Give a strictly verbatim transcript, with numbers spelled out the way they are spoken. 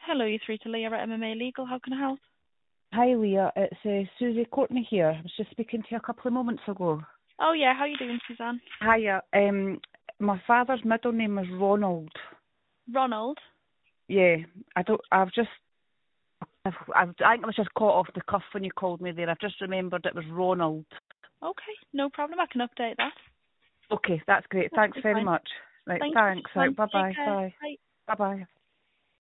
Hello, you're through to Leah at M M A Legal. How can I help? Hi Leah, it's uh, Susie Courtney here. I was just speaking to you a couple of moments ago. Oh yeah, how are you doing, Suzanne? Hiya, um, my father's middle name is Ronald. Ronald. Yeah, I don't, I've just, I've, I've, I think I was just caught off the cuff when you called me there. I've just remembered it was Ronald. Okay, no problem. I can update that. Okay, that's great. That's Thanks very fine. much. Right, Thank you, thanks. Suzanne. Right, bye Take bye. care. Bye. Bye. Bye bye.